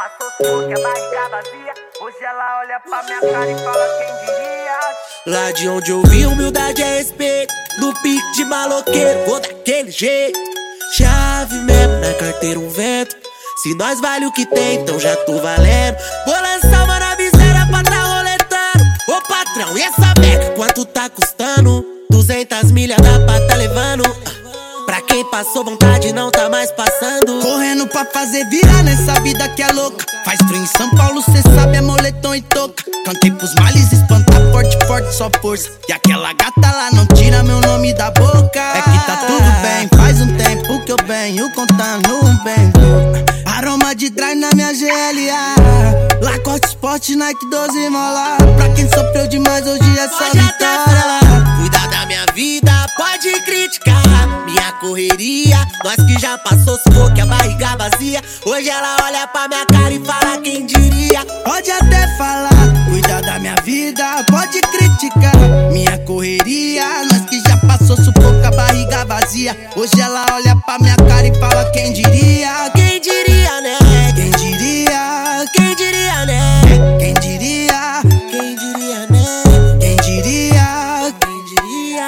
passou sufoco, a barriga vazia. Hoje ela olha pra minha cara e fala quem diria. Lá de onde eu vi, humildade é respeito. No pique de maloqueiro, vou daquele jeito. Chave mesmo, na carteira um vento. Se nós vale o que tem, então já tô valendo. Vou lançar uma na miséria pra tá roletando. Ô patrão, e essa beca, quanto tá custando? 200 milhas dá pra tá levando. Pra quem passou vontade não tá mais passando. Correndo pra fazer virar nessa vida que é louca. Faz frio em São Paulo, cê sabe, é moletom e touca. Cantei pros males, espantar forte, forte, só força. E aquela gata lá não tira meu nome da boca. É que tá tudo bem, faz um tempo que eu venho contando um bem. Aroma de drive na minha GLA. Lacoste Sport, Nike 12 mola. Pra quem sofreu demais, hoje é só vitória. Cuidar da minha vida, pode criticar minha correria. Nós que já passou sufoco, a barriga vazia. Hoje ela olha pra minha cara e fala quem diria. Pode até falar, cuidar da minha vida, pode criticar minha correria. Nós que já passou sufoco, a barriga vazia. Hoje ela olha pra minha cara e fala quem diria. Quem diria, né? Quem diria? Quem diria, né? Quem diria? Quem diria, né? Quem diria? Quem diria?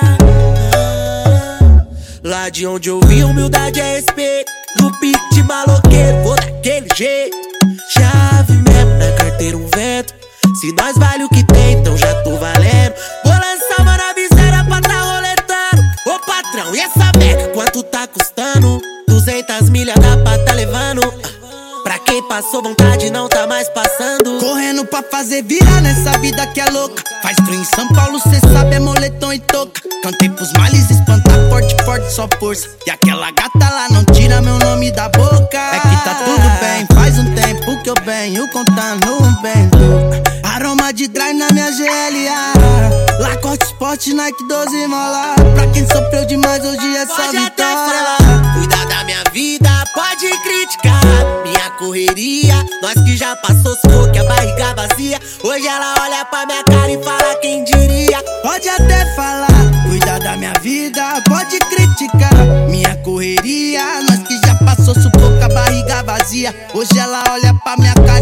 Lá de onde eu vi, humildade é respeito. No pique de maloqueiro, vou daquele jeito. Chave mesmo, na carteira um vento. Se nós vale o que tem, então já tô valendo. Vou lançar uma na miséria pra tá roletando. Ô patrão, e essa beca, quanto tá custando? 200 milhas dá pra tá levando. Pra quem passou vontade não tá mais passando. Correndo pra fazer virar nessa vida que é louca. Faz frio em São Paulo, cê sabe, é moletom e touca. Cantei pros males, espantar forte, forte, só força. E aquela gata lá não tira meu nome da boca. É que tá tudo bem, faz um tempo que eu venho contando um bem. Aroma de drive na minha GLA. Lacoste Sport, Nike 12 mola. Pra quem sofreu demais, hoje é só Pode até vitória. falar, cuidar da minha vida, pode criticar minha correria. Nós que já passou sufoco, a barriga vazia. Hoje ela olha pra minha cara e fala quem diria. Pode até falar, cuidar da minha vida, pode criticar minha correria. Nós que já passou sufoco, a barriga vazia. Hoje ela olha pra minha cara